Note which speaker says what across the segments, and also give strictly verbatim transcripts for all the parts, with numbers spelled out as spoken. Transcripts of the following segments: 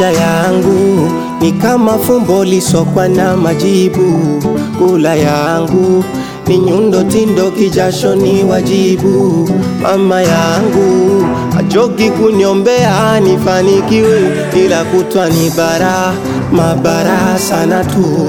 Speaker 1: Maisha yangu ni kama fumbo lisokwa na majibu. Kula yangu ni nyundo, tindo, kijasho ni wajibu. Mama yangu ajogi kuniombea nifanikiwe, ila kutwa ni bara mabara sana tu.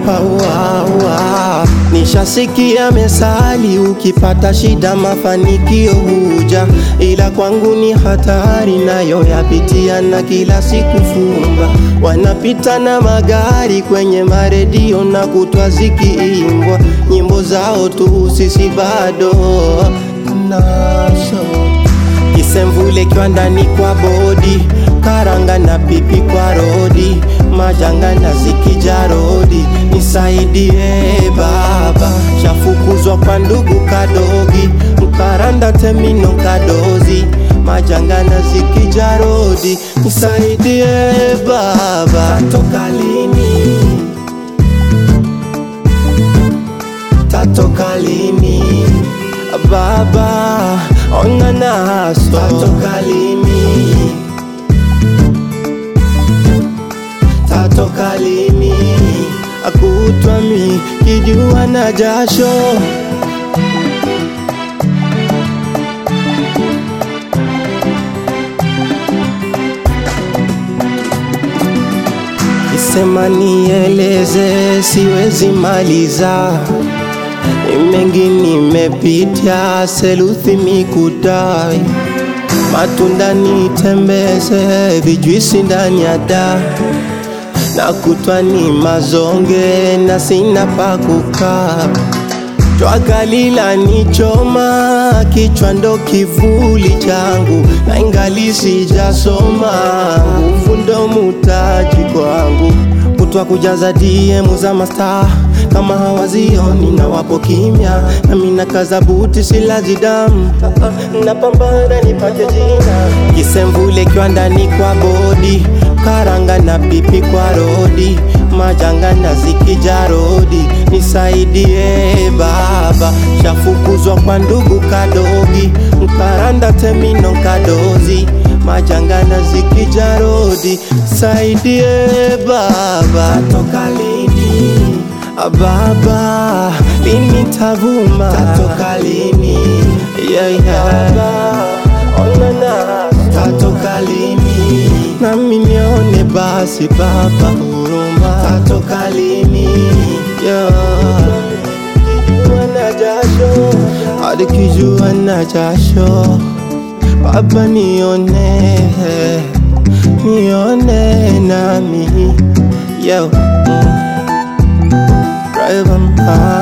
Speaker 1: Wawa, nishasikia mesali, ukipata shida mafanikio huja, ila kwangu ni hatari nayo yapitia na kila siku fumba. Wanapita na magari kwenye maredio na kutwa zikiimbwa nyimbo zao tu, sisi bado naso. Kisemvule kiwa ndani kwa bodi, karanga na pipi kwa rodi, majanga na zikija rodi. Nisaidie baba, shafukuzwa kwa ndugu kadogi, mkaranda temino kadozi, majanga na zikija rodi. Nisaidie baba, tatoka lini? Tatoka lini? Baba, ona naso, tatoka lini? Tatoka lini? Akutwa mi kijua na jasho. Kisema nieleze siwezi maliza, mengi nimepitia, seluthi mikudai. Matunda nitembeze, vijuisi ndani ya da, na kutwa ni mazonge na sina pa kukaa. Jua kali lanichoma, kichwa ndo kivuli changu, na ingali sijasoma, nguvu ndo mutaji kwangu. Kutwa kujaza D M za mastaa, kama hawazioni na wapo kimya, na mina kaza buti silazi damu, napambana nipate jina. Kisemvule kiwa ndani kwa bodi, karanga na pipi kwa rodi, majanga na zikija rodi. Nisaidie baba, shafukuzwa kwa ndugu kadogi, mkaranda temino kadozi, majanga na zikija rodi. Saidie baba, tatoka lini? Baba, lini tavuma? Tatoka lini? Yeah, yeah. Ona na tatoka lini? Nami nione basi baba huruma. Tatoka lini? Yeah. Kijua na jasho, hadi kijua na jasho. Baba nione, nione nami. Yo, mm. Drive on high.